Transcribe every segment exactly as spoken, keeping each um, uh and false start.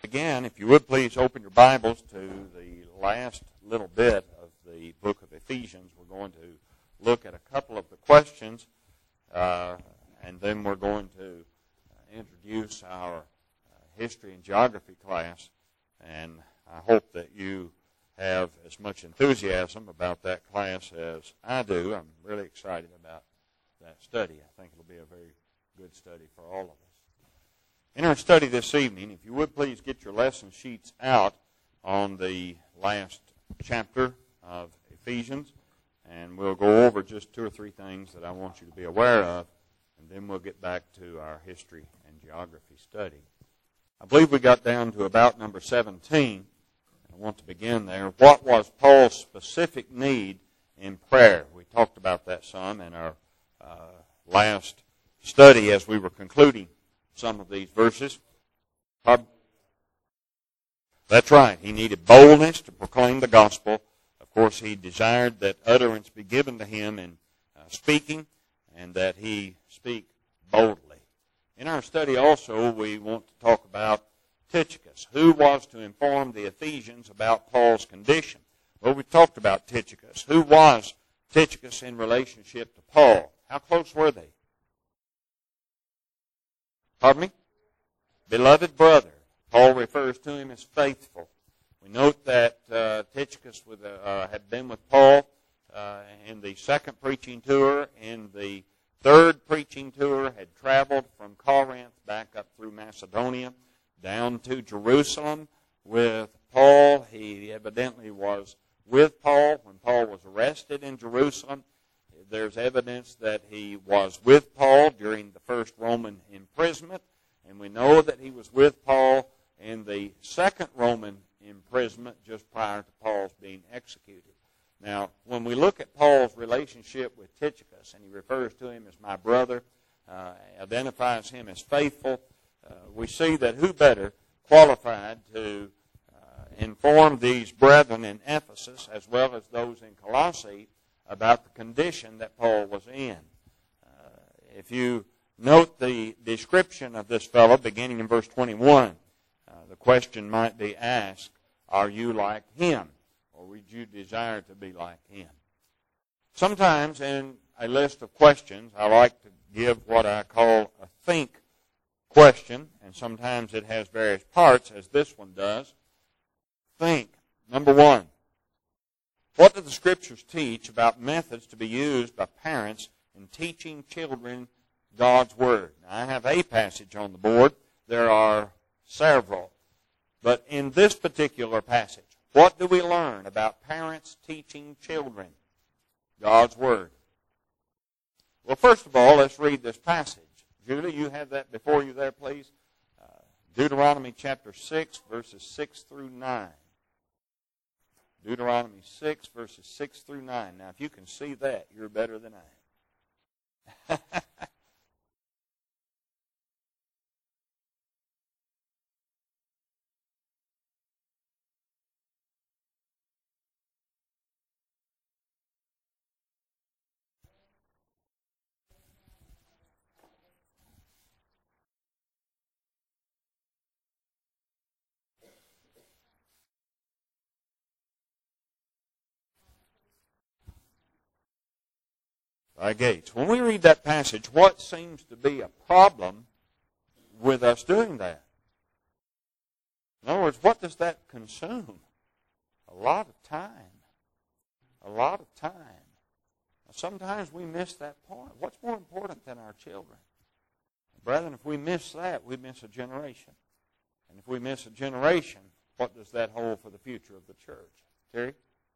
Again, if you would please open your Bibles to the last little bit of the book of Ephesians. We're going to look at a couple of the questions, uh, and then we're going to introduce our uh, history and geography class. And I hope that you have as much enthusiasm about that class as I do. I'm really excited about that study. I think it'll be a very good study for all of us. In our study this evening, if you would please get your lesson sheets out on the last chapter of Ephesians, and we'll go over just two or three things that I want you to be aware of, and then we'll get back to our history and geography study. I believe we got down to about number seventeen. I want to begin there. What was Paul's specific need in prayer? We talked about that some in our uh, last study as we were concluding some of these verses. That's right. He needed boldness to proclaim the gospel. Of course, he desired that utterance be given to him in uh, speaking, and that he speak boldly. In our study also, we want to talk about Tychicus. Who was to inform the Ephesians about Paul's condition? Well, we talked about Tychicus. Who was Tychicus in relationship to Paul? How close were they? Pardon me? Beloved brother. Paul refers to him as faithful. We note that uh, Tychicus with, uh, had been with Paul uh, in the second preaching tour. In the third preaching tour, had traveled from Corinth back up through Macedonia down to Jerusalem with Paul. He evidently was with Paul when Paul was arrested in Jerusalem. There's evidence that he was with Paul during the first Roman imprisonment, and we know that he was with Paul in the second Roman imprisonment just prior to Paul's being executed. Now, when we look at Paul's relationship with Tychicus, and he refers to him as my brother, uh, identifies him as faithful, uh, we see that who better qualified to uh, inform these brethren in Ephesus, as well as those in Colossae, about the condition that Paul was in. Uh, if you note the description of this fellow beginning in verse twenty-one, uh, the question might be asked, are you like him? Or would you desire to be like him? Sometimes in a list of questions, I like to give what I call a think question, and sometimes it has various parts, as this one does. Think. Number one. What do the Scriptures teach about methods to be used by parents in teaching children God's Word? Now, I have a passage on the board. There are several. But in this particular passage, what do we learn about parents teaching children God's Word? Well, first of all, let's read this passage. Julie, you have that before you there, please. Uh, Deuteronomy chapter six, verses six through nine. Deuteronomy six, verses six through nine. Now, if you can see that, you're better than I am. By Gates. When we read that passage, what seems to be a problem with us doing that? In other words, what does that consume? A lot of time. A lot of time. Now, sometimes we miss that point. What's more important than our children? Brethren, if we miss that, we miss a generation. And if we miss a generation, what does that hold for the future of the church? Terry?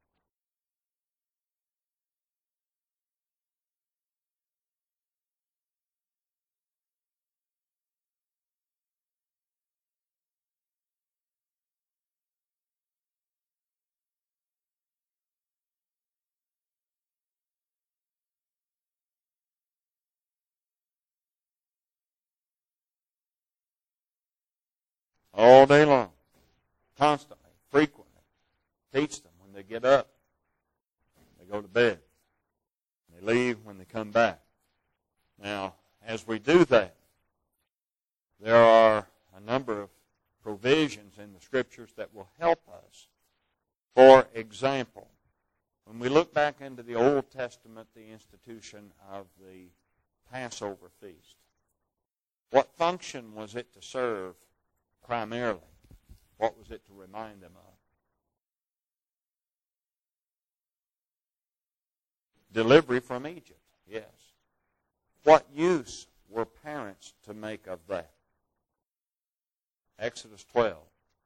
All day long, constantly, frequently. Teach them when they get up, when they go to bed, when they leave, when they come back. Now, as we do that, there are a number of provisions in the Scriptures that will help us. For example, when we look back into the Old Testament, the institution of the Passover feast, what function was it to serve primarily? What was it to remind them of? Delivery from Egypt, yes. What use were parents to make of that? Exodus twelve.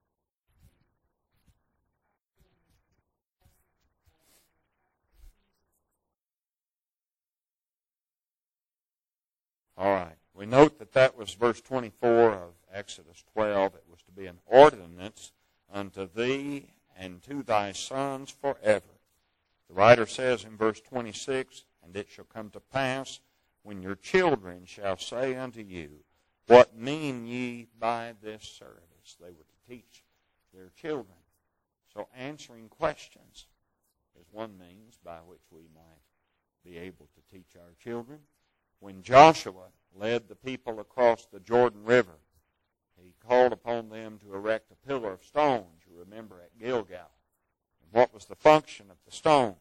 All right. We note that that was verse twenty-four of Exodus twelve. It was to be an ordinance unto thee and to thy sons forever. The writer says in verse twenty-six, and it shall come to pass, when your children shall say unto you, what mean ye by this service? They were to teach their children. So answering questions is one means by which we might be able to teach our children. When Joshua led the people across the Jordan River, he called upon them to erect a pillar of stones, you remember, at Gilgal. And what was the function of the stones?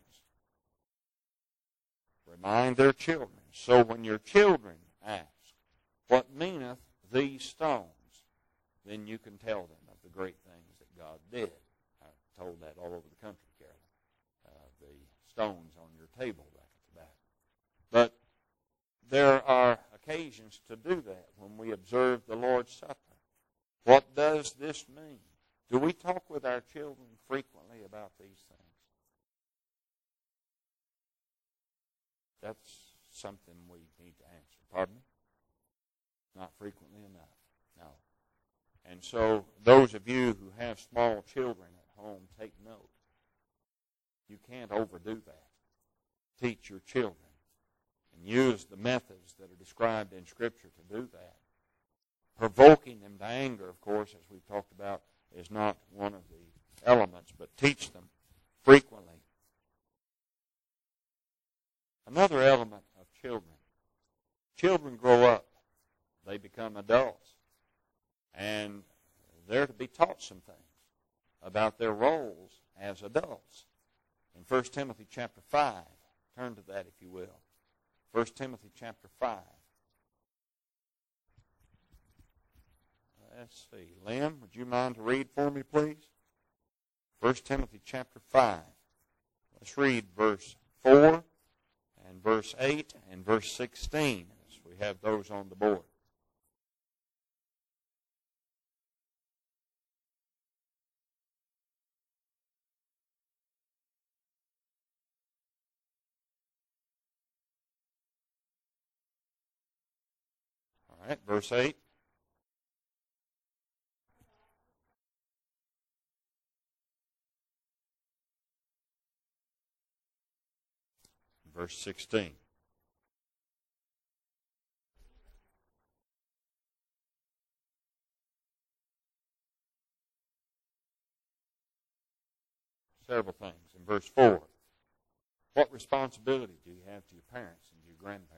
Remind their children. So when your children ask, what meaneth these stones? Then you can tell them of the great things that God did. I told that all over the country, Carolyn. Uh, the stones on your table back at the back. But there are occasions to do that when we observe the Lord's Supper. What does this mean? Do we talk with our children frequently about these things? That's something we need to answer. Pardon me? Not frequently enough. No. And so those of you who have small children at home, take note. You can't overdo that. Teach your children and use the methods that are described in Scripture to do that. Provoking them to anger, of course, as we've talked about, is not one of the elements, but teach them frequently. Another element of children. Children grow up. They become adults. And they're to be taught some things about their roles as adults. In First Timothy chapter five, turn to that if you will. First Timothy chapter five. Let's see. Lynn, would you mind to read for me, please? First Timothy chapter five. Let's read verse four and verse eight and verse sixteen, as we have those on the board. All right, verse eight. Verse sixteen. Several things. In verse four, what responsibility do you have to your parents and to your grandparents?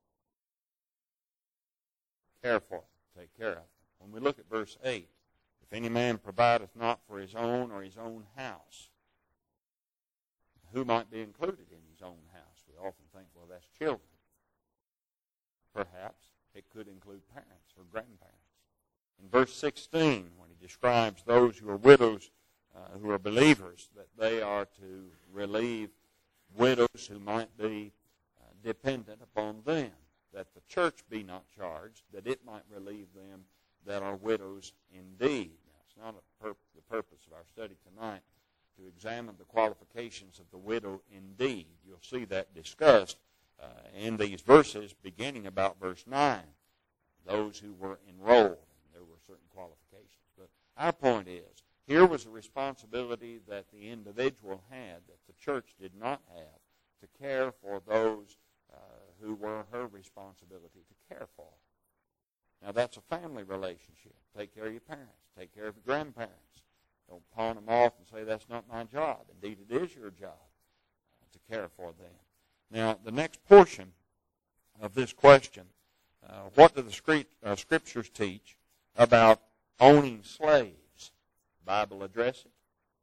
Care for them. Take care of them. When we look at verse eight, if any man provideth not for his own or his own house, who might be included in his own house? We often think, well, that's children. Perhaps it could include parents or grandparents. In verse sixteen, when he describes those who are widows, uh, who are believers, that they are to relieve widows who might be uh, dependent upon them, that the church be not charged, that it might relieve them that are widows indeed. Now, it's not a pur- the purpose of our study tonight to examine the qualifications of the widow indeed. You'll see that discussed uh, in these verses, beginning about verse nine. Those who were enrolled, and there were certain qualifications. But our point is, here was a responsibility that the individual had that the church did not have, to care for those uh, who were her responsibility to care for. Now, that's a family relationship. Take care of your parents. Take care of your grandparents. Don't pawn them off and say, that's not my job. Indeed, it is your job uh, to care for them. Now, the next portion of this question, uh, what do the script, uh, Scriptures teach about owning slaves? Bible address it?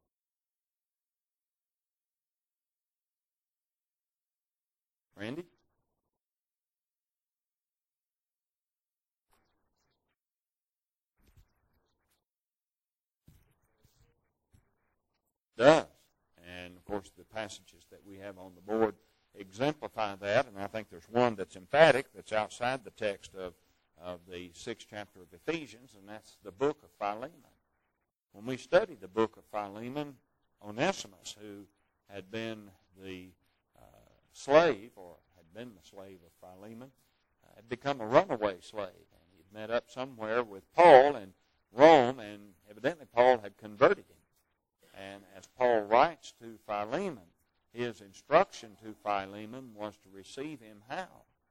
Randy? Does. And, of course, the passages that we have on the board exemplify that, and I think there's one that's emphatic that's outside the text of, of the sixth chapter of Ephesians, and that's the book of Philemon. When we studied the book of Philemon, Onesimus, who had been the uh, slave, or had been the slave of Philemon, uh, had become a runaway slave, and he had met up somewhere with Paul in Rome, and evidently Paul had converted him. And as Paul writes to Philemon, his instruction to Philemon was to receive him how?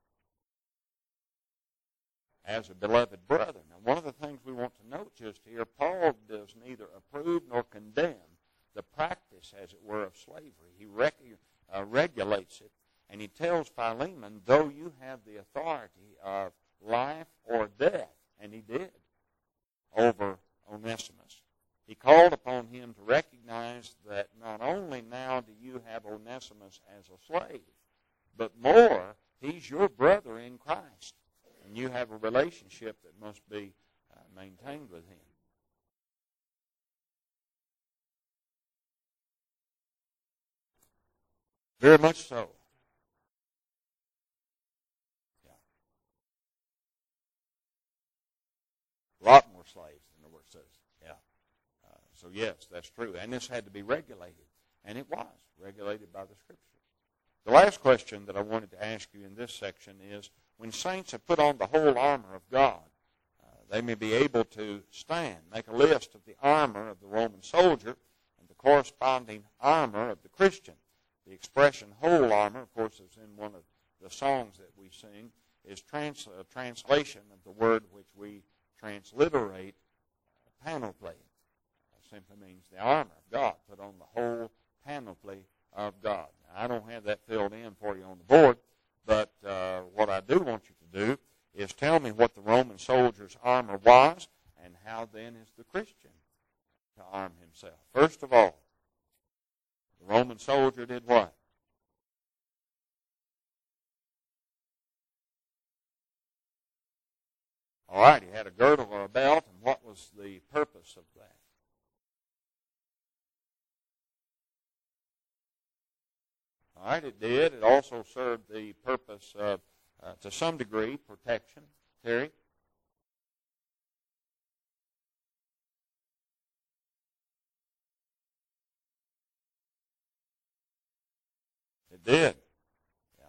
As a beloved brother. Now, one of the things we want to note just here, Paul does neither approve nor condemn the practice, as it were, of slavery. He rec- uh, regulates it, and he tells Philemon, though you have the authority of life or death, and he did, over Onesimus, he called upon him to recognize that not only now do you have Onesimus as a slave, but more, he's your brother in Christ. And you have a relationship that must be uh, maintained with him. Very much so. Yeah. A lot more slaves than the word says. Yeah. Uh, so yes, that's true. And this had to be regulated. And it was regulated by the Scripture. The last question that I wanted to ask you in this section is, when saints have put on the whole armor of God, uh, they may be able to stand. Make a list of the armor of the Roman soldier and the corresponding armor of the Christian. The expression whole armor, of course, is in one of the songs that we sing, is trans- a translation of the word which we transliterate uh, panoply. It simply means the armor of God. Put on the whole panoply of God. Now, I don't have that filled in for you on the board, but uh, what I do want you to do is tell me what the Roman soldier's armor was, and how then is the Christian to arm himself. First of all, the Roman soldier did what? All right, he had a girdle or a belt, and what was the purpose of that? All right, it did. It also served the purpose of, uh, to some degree, protection. Terry? It did. Yeah.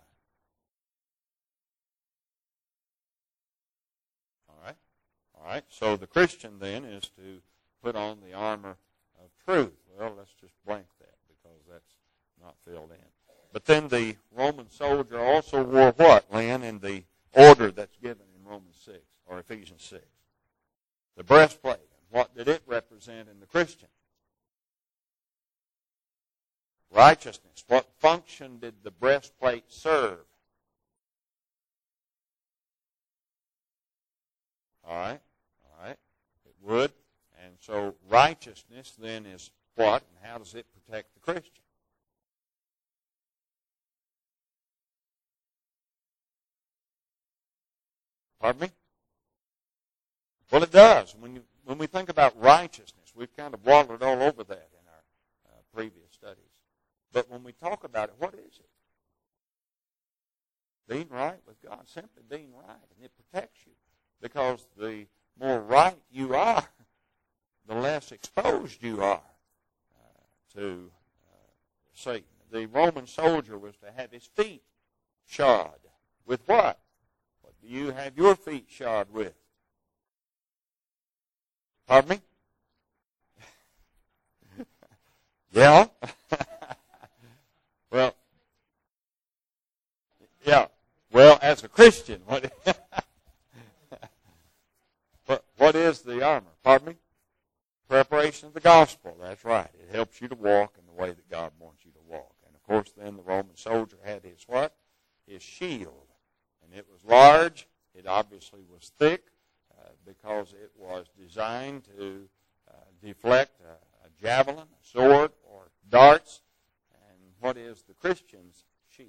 All right. All right. So the Christian then is to put on the armor of truth. Well, let's just blank that because that's not filled in. But then the Roman soldier also wore what, Lynn, in the order that's given in Romans six, or Ephesians six? The breastplate. What did it represent in the Christian? Righteousness. What function did the breastplate serve? All right, all right. It would. And so righteousness then is what, and how does it protect the Christian? Pardon me? Well, it does. When you, when we think about righteousness, we've kind of waddled all over that in our uh, previous studies. But when we talk about it, what is it? Being right with God, simply being right, and it protects you. Because the more right you are, the less exposed you are uh, to uh, Satan. The Roman soldier was to have his feet shod with what? What do you have your feet shod with? Pardon me? Yeah? Well, yeah. Well, as a Christian, what, what, what is the armor? Pardon me? Preparation of the gospel. That's right. It helps you to walk in the way that God wants you to walk. And, of course, then the Roman soldier had his what? His shield. And it was large. It obviously was thick uh, because it was designed to uh, deflect a, a javelin, a sword, or darts. And what is the Christian's shield?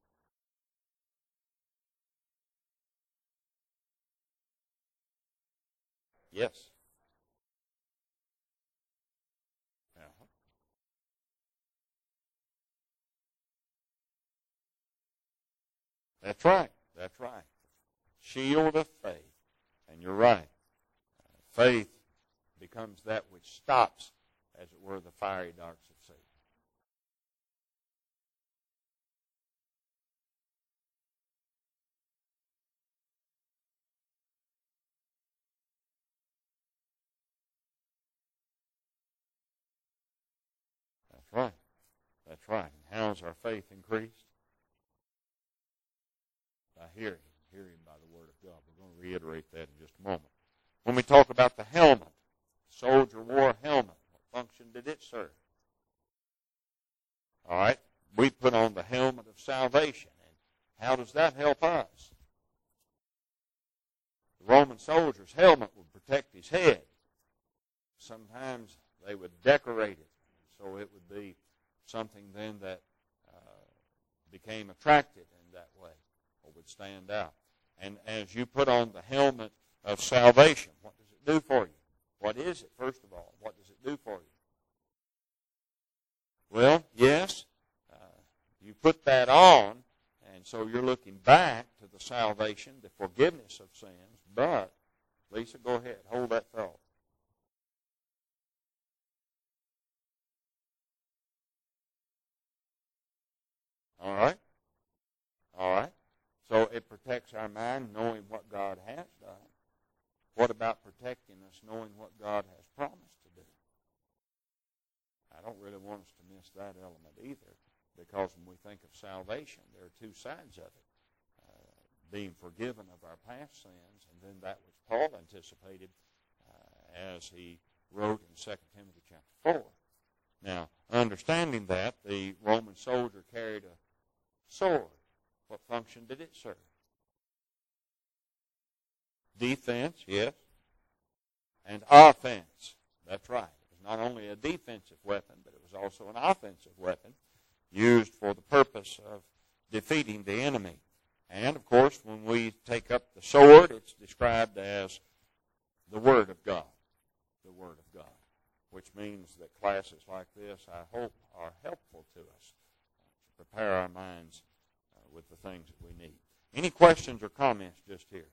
Yes. Uh-huh. That's right. That's right. Shield of faith. And you're right. Uh, faith becomes that which stops, as it were, the fiery darts of Satan. That's right. That's right. And how is our faith increased? By hearing. Hearing by the Word of God. We're going to reiterate that in just a moment. When we talk about the helmet, the soldier wore a helmet. What function did it serve? All right. We put on the helmet of salvation. And how does that help us? The Roman soldier's helmet would protect his head. Sometimes they would decorate it. So it would be something then that uh, became attractive in that way, or would stand out. And as you put on the helmet of salvation, what does it do for you? What is it, first of all? What does it do for you? Well, yes, uh, you put that on, and so you're looking back to the salvation, the forgiveness of sins. But, Lisa, go ahead. Hold that thought. All right? All right? So it protects our mind knowing what God has done. What about protecting us knowing what God has promised to do? I don't really want us to miss that element either, because when we think of salvation, there are two sides of it. Uh, being forgiven of our past sins, and then that which Paul anticipated uh, as he wrote in Second Timothy chapter four. Now, understanding that, the Roman soldier carried a sword. What function did it serve? Defense, yes. And offense. That's right. It was not only a defensive weapon, but it was also an offensive weapon used for the purpose of defeating the enemy. And, of course, when we take up the sword, it's described as the Word of God. The Word of God. Which means that classes like this, I hope, are helpful to us to prepare our minds with the things that we need. Any questions or comments just here?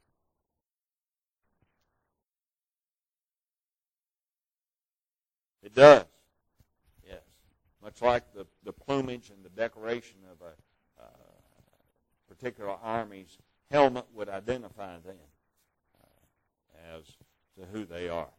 It does. Yes. Much like the, the plumage and the decoration of a uh, particular army's helmet would identify them uh, as to who they are.